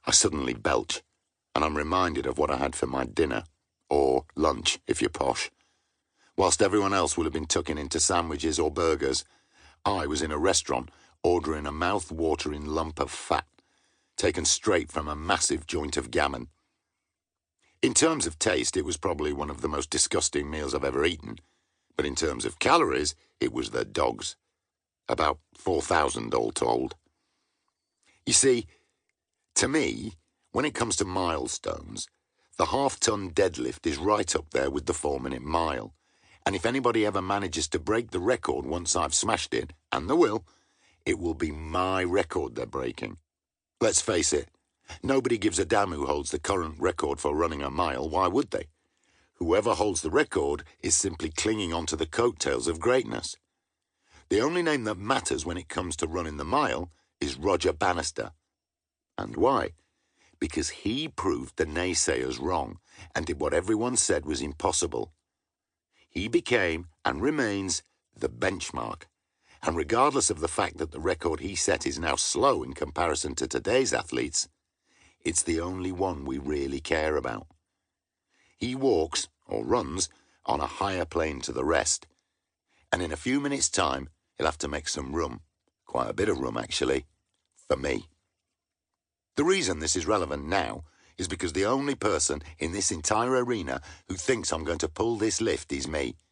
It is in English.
I suddenly belch, and I'm reminded of what I had for my dinner, or lunch if you're posh. Whilst everyone else will have been tucking into sandwiches or burgers, I was in a restaurant ordering a mouth-watering lump of fat, taken straight from a massive joint of gammon. In terms of taste, it was probably one of the most disgusting meals I've ever eaten, but in terms of calories, it was the dogs. About 4,000 all told. You see, to me, when it comes to milestones, the half-ton deadlift is right up there with the 4-minute mile. And if anybody ever manages to break the record once I've smashed it, and they will be my record they're breaking. Let's face it, nobody gives a damn who holds the current record for running a mile, why would they? Whoever holds the record is simply clinging onto the coattails of greatness. The only name that matters when it comes to running the mile is Roger Bannister. And why? Because he proved the naysayers wrong and did what everyone said was impossible. He became, and remains, the benchmark. And regardless of the fact that the record he set is now slow in comparison to today's athletes, it's the only one we really care about. He walks, or runs, on a higher plane to the rest. And in a few minutes' time, he'll have to make some room, quite a bit of room actually, for me. The reason this is relevant now is because the only person in this entire arena who thinks I'm going to pull this lift is me.